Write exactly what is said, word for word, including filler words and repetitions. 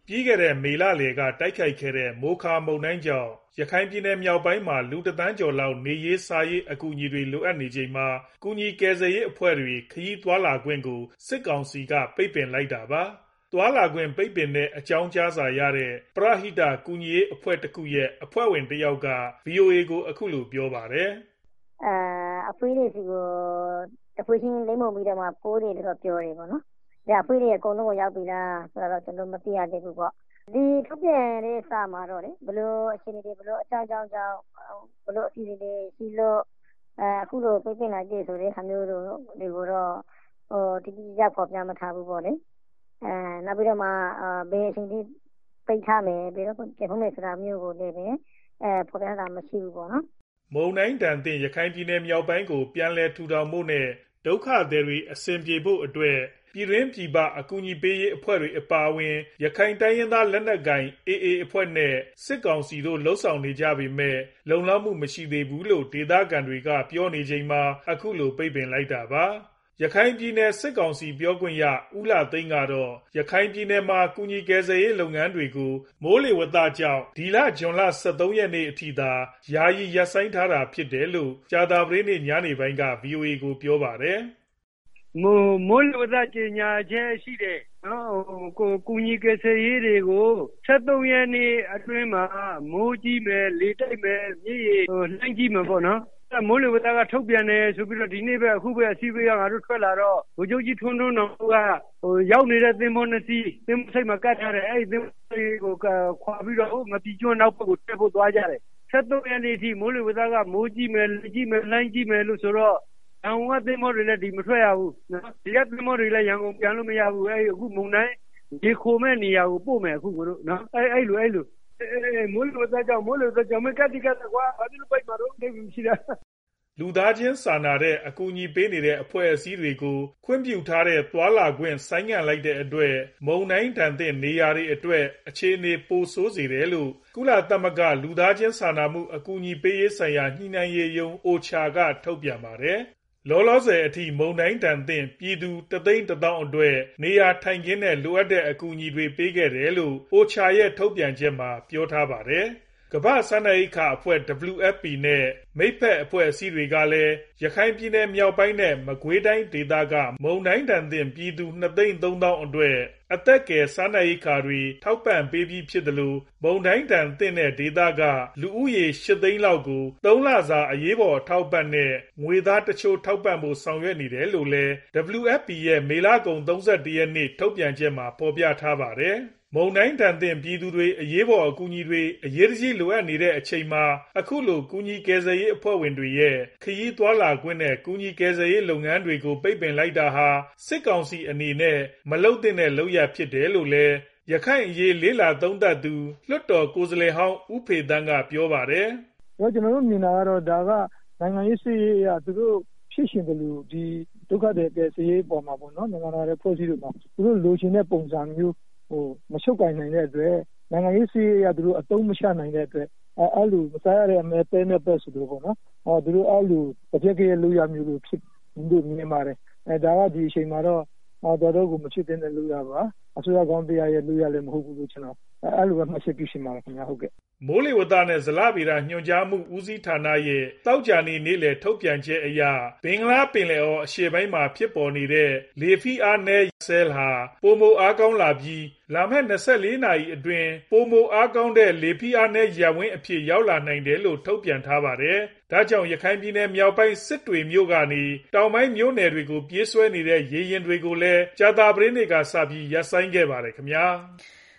ပြီးခဲ့တဲ့မေလလယ်ကတိုက်ခိုက်ခဲ့တဲ့မိုခါမုန်တိုင်းကြောင့်ရခိုင်ပြည်နယ်မြောက်ပိုင်းမှာလူတစ်သန်းကျော်လောက်နေရေးစားရေးအကူအညီတွေလိုအပ်နေချိန်မှာကူညီကယ်ဆယ်ရေးအဖွဲ့တွေခရီးသွားလာခွင့်ကိုစစ်ကောင်စီကပိတ်ပင်လိုက်တာပါ။သွားလာခွင့်ပိတ်ပင်တဲ့အကြောင်းကြားစာရတဲ့ပရဟိတကူညီရေးအဖွဲ့တစ်ခုရဲ့အဖွဲ့ဝင်တစ်ယောက်က ဗီအိုအေ ကိုအခုလိုပြောပါတယ်။အဲအဖွေးတွေစီကိုတဖွေးချင်းလိမ့်မုံပြီးတော့မှပိုးတွေတော့ပြောတယ်ပေါ့နော်။ဒါအဖွေးတွေအကုန်လုံးကိုရောက်ပြီလားဆိုတော့ကျွန်တော်မသိရသေးဘူးပေါ့။ဒီထုတ်ပြန်တဲ့စာမှာတော့လေဘလို့အခြေအနေတွေဘလို့အကြောင်းကြောင်းကြောင့်ဘလို့အစီအစဉ်တွေရှိလို့အဲအခုလိုပိတ်ပင်လိုက်တဲ့ဆိုတဲ့ဟာမျိုးတို့တွေကိုတော့ဟိုတိတိကျကျပေါ်ပြမထားဘူးပေါ့လေ။အဲနောက်ပြီးတော့မှဘယ်အချိန်ထိပိတ်ထားမယ်ပြီးတော့ပြန်ဖို့မယ်ဆိုတာမျိုးကိုလည်းပဲအဲပေါ်ပြတာမရှိဘူးပေါ့နော်။မုန်တိုင်းတန်တဲ့ရခိုင်ပြည်နယ်မြောက်ပိုင်းကိုပြန်လည်ထူထောင်ဖို့နဲ့ဒုက္ခသည်တွေအဆင်ပြေဖို့အတွက်ပြည်တွင်းပြည်ပအကူအညီပေးရေးအဖွဲ့တွေအပါအဝင်ရခိုင်တိုင်းရင်းသားလက်နက်ကိုင် အေအေ အဖွဲ့နဲ့စစ်ကောင်စီတို့လှုပ်ဆောင်နေကြပေမဲ့လုံလောက်မှုမရှိသေးဘူးလို့ဒေသခံတွေကပြောနေချိန်မှာအခုလိုပိတ်ပင်လိုက်တာပါ။ရခိုင်ပြည်နယ်စစ်ကောင်စီပြောခွင့်ရဦးလှသိန်းကတော့ရခိုင်ပြည်နယ်မှာကူညီကယ်ဆယ်ရေးလုပ်ငန်းတွေကိုမိုးလေဝသကြောင့်ဒီလဇွန်လ၁၃ရက်နေ့အထိသာယာယီရပ်ဆိုင်းထားတာဖြစ်တယ်လို့ကြာသပတေးနေ့ညနေပိုင်းက ဗီအိုအေ ကိုပြောပါတယ်။မိုးလေဝသကြေညာချက်ရှိတယ်နော်ကိုကူညီကယ်ဆယ်ရေးတွေကို၁၃ရက်နေ့အတွင်းမှာမိုးကြီးမယ်လေတိုက်မယ်မြေရေလှိုင်းကြီးမယ်ပေါ့နော်မိုးလေဝသကထုတ်ပြန်တယ်ဆိုပြီးတော့ဒီနေ့ပဲအခုပဲအစည်းအဝေးကငါတို့ထွက်လာတော့ဗိုလ်ချုပ်ကြီးထွန်းထွန်းတော်ကဟိုရောက်နေတဲ့သင်္ဘောနှစ်စီးသင်္ဘောစိတ်မှာကတ်ထားတယ်အဲ့ဒီသင်္ဘောတွေကိုခွာပြီးတော့ငပီကျွန်းနောက်ဘက်ကိုတက်ဖို့သွားကြတယ်၁၃ရက်နေ့ထိမိုးလေဝသကမိုးကြီးမယ်လေကြီးမယ်လှိုင်းကြီးမယ်လို့ဆိုတော့ရန်ကုန်ကသင်္ဘောတွေလည်းဒီမထွက်ရဘူးနော်ဒီကသင်္ဘောတွေလည်းရန်ကုန်ပြန်လို့မရဘူးအဲ့အခုမုန်တိုင်းဒီခိုမဲ့နေရာကိုပို့မယ်အခုတို့နော်အဲ့အဲ့လိုအဲ့လိုအေးမိုးလေဝသကြောင့်မိုးလေဝသကြောင့်မကတိကကွာဘာလို့ပိုက်မှာတော့နေမရှိတာလူသားချင်းစာနာတဲ့အကူအညီပေးနေတဲ့အဖွဲ့အစည်းတွေကိုခွင့်ပြုထားတဲ့သွာလာခွင့်ဆိုင်းငံ့လိုက်တဲ့အတွက်မုန်တိုင်းတန်တဲ့နေရာတွေအတွက်အခြေအနေပိုဆိုးစေတယ်လို့ကုလသမဂ္ဂလူသားချင်းစာနာမှုအကူအညီပေးရေးဆိုင်ရာညှိနှိုင်းရေးယုံ အိုချာ ကထုတ်ပြန်ပါတယ်။လောလောဆယ်အထိမုန်တိုင်းတန်တဲ့ပြည်သူတသိန်းတစ်သောင်းအတွက်နေရာထိုင်ခင်းနဲ့လိုအပ်တဲ့အကူအညီတွေပေးခဲ့တယ်လို့ အိုချာ ရဲ့ထုတ်ပြန်ချက်မှာပြောထားပါတယ်။ကမ္ဘာ့စားနပ်ရိက္ခာအဖွဲ့ ဒဗ္ဗလျူ အက်ဖ် ပီ နဲ့မိတ်ဖက်အဖွဲ့အစည်းတွေကလည်းရခိုင်ပြည်နယ်မြောက်ပိုင်းနဲ့မကွေးတိုင်းဒေသကမုန်တိုင်းဒဏ်သင့်ပြည်သူနှစ်သိန်းသုံးသောင်းအတွက်အသက်ကယ်စားနပ်ရိက္ခာတွေထောက်ပံ့ပေးပြီးဖြစ်သလိုမုန်တိုင်းဒဏ်သင့်တဲ့ဒေသကလူဦးရေရှစ်သိန်းလောက်ကိုသုံးလစာအရေးပေါ်အထောက်အပံ့နဲ့ငွေသားတချို့ထောက်ပံ့ဖို့ဆောင်ရွက်နေတယ်လို့လည်း ဒဗ္ဗလျူ အက်ဖ် ပီ ရဲ့မေလကုန်၃၁ရက်နေ့ထုတ်ပြန်ချက်မှာဖော်ပြထားပါတယ်။မုန်တိုင်းဒဏ်သင့်ပြည်သူတွေအရေးပေါ်အကူအညီတွေအရေးတကြီးလိုအပ်နေတဲ့အချိန်မှာအခုလိုကူညီကယ်ဆယ်ရေးအဖွဲ့ဝင်တွေရဲ့ခရီးသွားလာခွင့်နဲ့ကူညီကယ်ဆယ်ရေးလုပ်ငန်းတွေကိုပိတ်ပင်လိုက်တာဟာစစ်ကောင်စီအနေနဲ့မလုပ်သင့်တဲ့လုပ်ရပ်ဖြစ်တယ်လို့လည်းရခိုင်အရေးလေ့လာသုံးသပ်သူလွှတ်တော်ကိုယ်စားလှယ်ဟောင်းဦးဖေသန်းကပြောပါတယ်။ကျွန်တော်တို့မြင်တာကတော့ဒါကနိုင်ငံရေးစစ်ရေးအရသူတို့ဖြစ်ရှင်တယ်လို့ဒီဒုက္ခတွေကယ်ဆယ်ရေးပေါ်မှာပေါ့နော်နိုင်ငံတော်ရဲ့ဖွဲ့စည်းလို့မှာသူတို့လိုချင်တဲ့ပုံစံမျိုးဟိုမချုပ်ကင်နိုင်တဲ့အတွက်နိုင်ငံရေးစီးရသူတို့အတုံးမချနိုင်တဲ့အတွက်အဲအဲ့လိုမစားရတဲ့အမဲပဲနဲ့ပဲဆိုလို့ပေါ့နော်ဟောသူတို့အဲ့လိုတစ်ပြက်ကလေးလိုရမျိုးလို့ဖြစ်လို့မြင်ပါတယ်အဲဒါကဒီအချိန်မှာတော့ဟောတော်တော်ကိုမဖြစ်တဲ့လို့ရပါအစိုးရကောင်းတရားရဲ့လို့ရလည်းမဟုတ်ဘူးလို့ကျွန်တော်အဲ့လိုပဲမှတ်ချက်ပြုရှင်ပါတယ်ခင်ဗျာဟုတ်ကဲ့မိုးလေဝသနဲ့ဇလဗေဒညွှန်ကြားမှုဦးစီးဌာနရဲ့တောက်ကြနေနေ့လေထုတ်ပြန်ချက်အရဘင်္ဂလားပင်လယ်အော်အရှေ့ပိုင်းမှာဖြစ်ပေါ်နေတဲ့လေဖိအားနည်းဆဲလ်ဟာပိုမိုအားကောင်းလာပြီးလာမယ့်၂၄နာရီအတွင်းပိုမိုအားကောင်းတဲ့လေဖိအားနည်းရပ်ဝန်းအဖြစ်ရောက်လာနိုင်တယ်လို့ထုတ်ပြန်ထားပါတယ်။ဒါကြောင့်ရခိုင်ပြည်နယ်မြောက်ပိုင်းစစ်တွေမြို့ကနေတောင်ပိုင်းမြို့နယ်တွေကိုပြေးဆွဲနေတဲ့ရေရင်တွေကိုလည်းကြာသပတေးနေ့ကစပြီးရပ်ဆိုင်းခဲ့ပါတယ်ခင်ဗျာ။